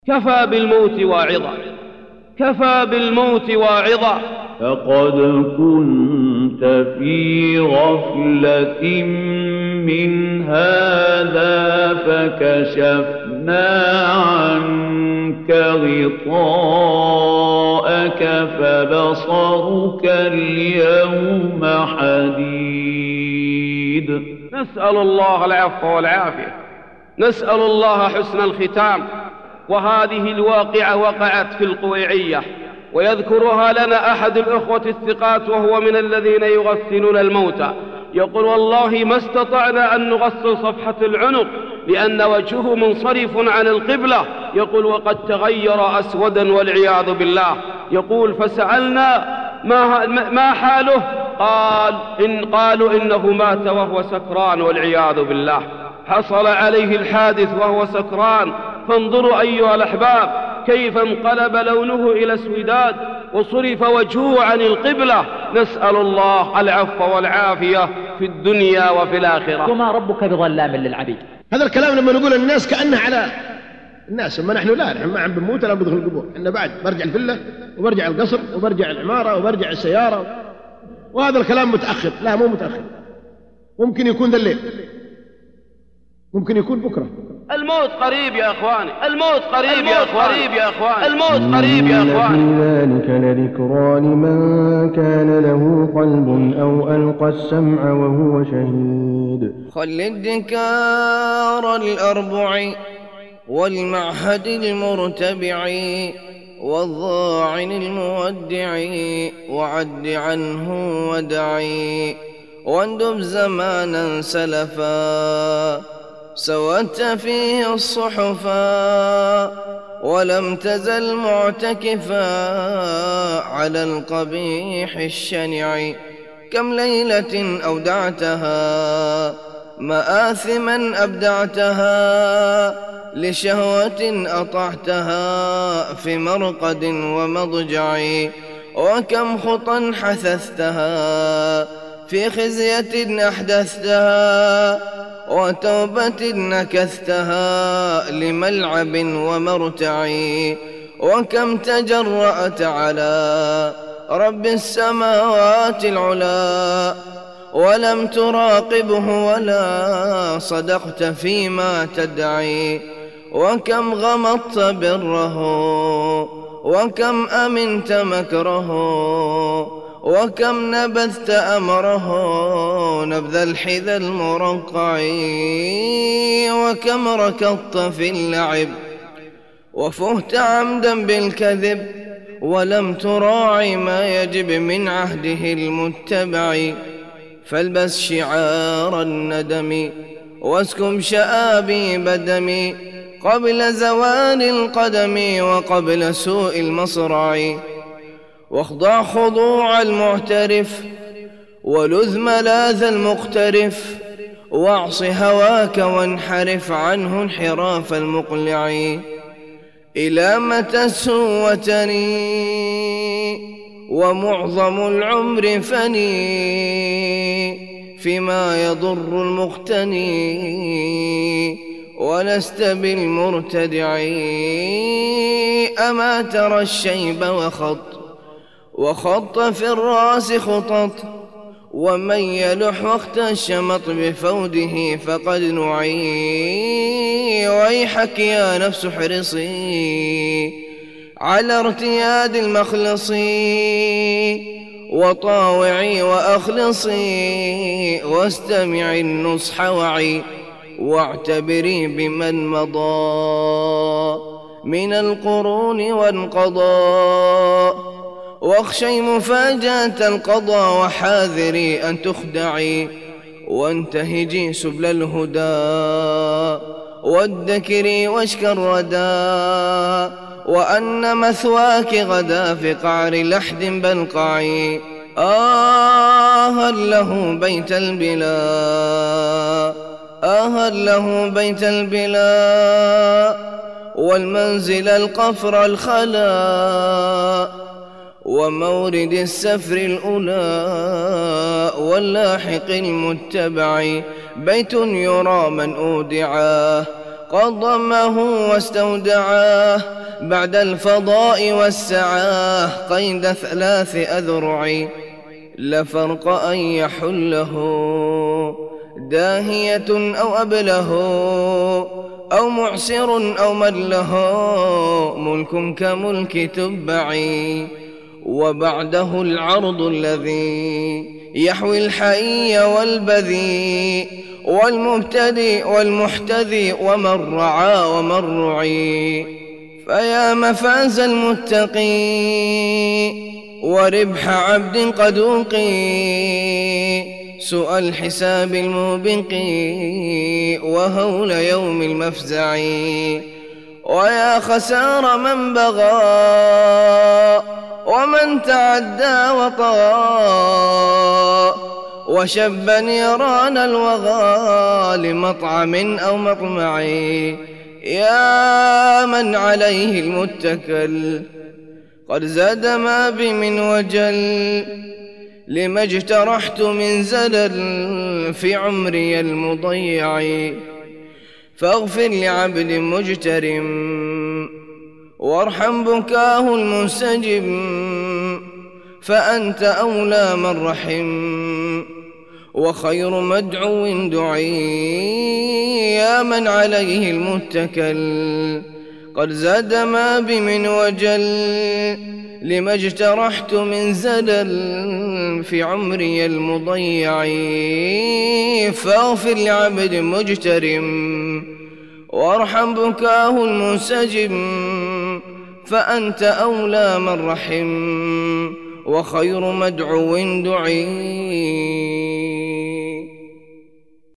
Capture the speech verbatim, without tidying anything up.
كفى بالموت واعظا، كفى بالموت واعظا. فقد كنت في غفلة من هذا فكشفنا عنك غطاءك فبصرك اليوم حديد. نسأل الله العفو والعافية، نسأل الله حسن الختام. وهذه الواقعة وقعت في القويعية، ويذكرها لنا أحد الأخوة الثقات وهو من الذين يغسلون الموتى، يقول: والله ما استطعنا أن نغسل صفحة العنق لأن وجهه منصرف عن القبلة. يقول: وقد تغير أسودا والعياذ بالله. يقول: فسألنا ما, ما حاله؟ قال إن قالوا إنه مات وهو سكران والعياذ بالله. حصل عليه الحادث وهو سكران. فانظروا أيها الأحباب كيف انقلب لونه إلى اسوداد وصرف وجهه عن القبلة. نسأل الله العفو والعافية في الدنيا وفي الآخرة. وما ربك بظلام للعبيد. هذا الكلام لما نقول الناس كأنه على الناس، اما نحن لا، نحن ما عم بنموت ولا بدخل القبور. إحنا بعد برجع الفلة وبرجع القصر وبرجع العمارة وبرجع السيارة، وهذا الكلام متأخر. لا، مو متأخر، ممكن يكون ذا الليل، ممكن يكون بكرة. الموت قريب يا أخواني، الموت قريب يا أخواني، يا أخواني الموت قريب يا أخواني. إن في ذلك لذكرى لمن كان له قلب أو ألقى السمع وهو شهيد. خل الدكار الأربع والمعهد المرتبع والضاعن المودع وعد عنه ودعي واندب زمانا سلفا سوت فيه الصحفا ولم تزل معتكفا على القبيح الشنع. كم ليلة أودعتها مآثما أبدعتها لشهوة أطعتها في مرقد ومضجع. وكم خطا حثثتها في خزية أحدثتها وتوبة نكثتها لملعب ومرتع. وكم تجرأت على رب السماوات العلا ولم تراقبه ولا صدقت فيما تدعي. وكم غمضت بره وكم أمنت مكره وكم نبذت أمره نبذ الحذى المرقع. وكم ركضت في اللعب وفهت عمدا بالكذب ولم تراعي ما يجب من عهده المتبع. فالبس شعار الندم واسكب شآبيب دمي قبل زوال القدم وقبل سوء المصرع. واخضع خضوع المعترف ولذ ملاذ المقترف واعص هواك وانحرف عنه انحراف المقلع. إلى متى سوتني ومعظم العمر فني فيما يضر المقتني ولست بالمرتدع. أما ترى الشيب وخط وخط في الراس خطط ومن يلح وقت الشمط بفوده فقد نعي. ويحك يا نفس احرصي على ارتياد المخلص وطاوعي وأخلصي واستمعي النصح وعي واعتبري بمن مضى من القرون وانقضى. واخشي مفاجأة القضاء وحاذري أن تخدعي وانتهجي سبل الهدى وادكري واشك الردى وأن مثواك غدا في قعر لحد بلقعي. آه له بيت البلا آه له بيت البلا والمنزل القفر الخلا ومورد السفر الأولى واللاحق المتبع. بيت يرى من أودعاه قد ضمه واستودعاه بعد الفضاء والسعاه قيد ثلاث أذرع لفرق أن يحله داهية أو أبله أو معسر أو مله ملك كملك تبعي وبعده العرض الذي يحوي الحي والبذي والمبتدئ والمحتذي ومن رعى ومن رعي فيا مفاز المتقي وربح عبد قد وقي سوء الحساب الموبق وهول يوم المفزع ويا خسار من بغى ومن تعدى وطغى وشب نيران الوغى لمطعم أو مطمع يا من عليه المتكل قد زاد ما بي من وجل لما اجترحت من زلل في عمري المضيع فاغفر لعبد مجترم وارحم بكاه المنسجم فأنت أولى من رحم وخير مدعو دعي يا من عليه المتكل قد زاد ما بي من وجل لما اجترحت من زلل في عمري المضيع فاغفر لعبد مجترم وارحم بكاه المنسجم فأنت أولى من رحم وخير مدعو دعي